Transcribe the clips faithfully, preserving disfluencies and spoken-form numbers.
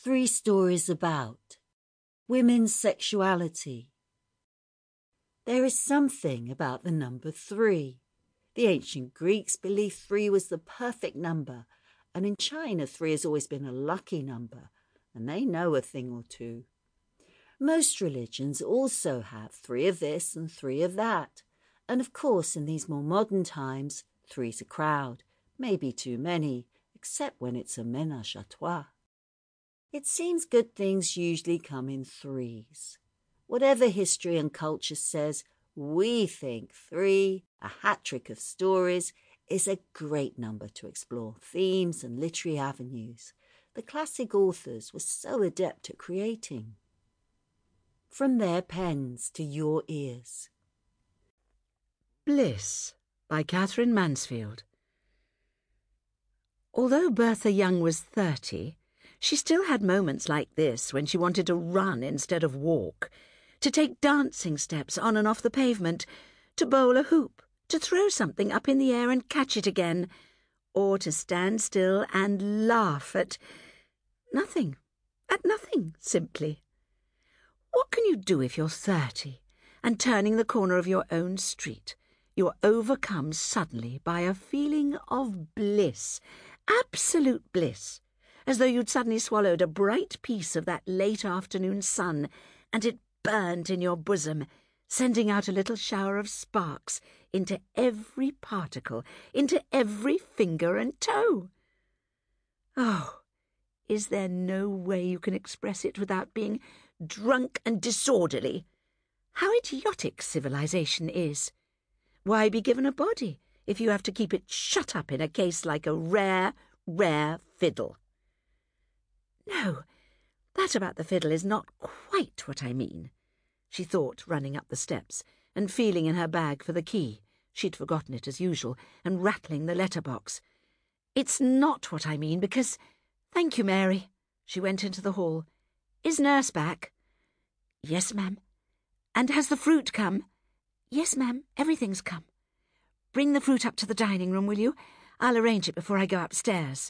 three stories about women's sexuality. There is something about the number three. The ancient Greeks believed three was the perfect number, and in China three has always been a lucky number, and they know a thing or two. Most religions also have three of this and three of that, and of course in these more modern times, three's a crowd, maybe too many, except when it's a ménage à trois. It seems good things usually come in threes. Whatever history and culture says, we think three, a hat-trick of stories, is a great number to explore themes and literary avenues the classic authors were so adept at creating. From their pens to your ears. Bliss by Catherine Mansfield. Although Bertha Young was thirty, she still had moments like this when she wanted to run instead of walk, to take dancing steps on and off the pavement, to bowl a hoop, to throw something up in the air and catch it again, or to stand still and laugh at nothing, at nothing, simply. What can you do if you're thirty, and turning the corner of your own street, you're overcome suddenly by a feeling of bliss, absolute bliss, as though you'd suddenly swallowed a bright piece of that late afternoon sun, and it burnt in your bosom, sending out a little shower of sparks into every particle, into every finger and toe? Oh, is there no way you can express it without being drunk and disorderly? How idiotic civilization is! Why be given a body if you have to keep it shut up in a case like a rare, rare fiddle? No, that about the fiddle is not quite what I mean, she thought, running up the steps and feeling in her bag for the key. She'd forgotten it as usual, and rattling the letterbox. It's not what I mean, because... Thank you, Mary. She went into the hall. Is Nurse back? Yes, ma'am. And has the fruit come? Yes, ma'am, everything's come. Bring the fruit up to the dining room, will you? I'll arrange it before I go upstairs.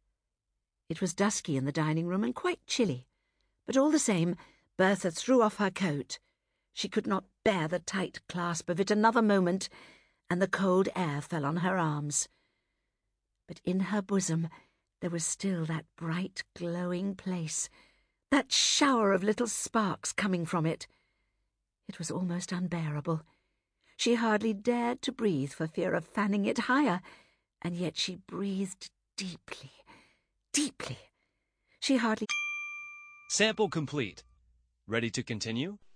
It was dusky in the dining room and quite chilly, but all the same, Bertha threw off her coat. She could not bear the tight clasp of it another moment, and the cold air fell on her arms. But in her bosom there was still that bright, glowing place, that shower of little sparks coming from it. It was almost unbearable. She hardly dared to breathe for fear of fanning it higher, and yet she breathed deeply, deeply. She hardly... Sample complete. Ready to continue?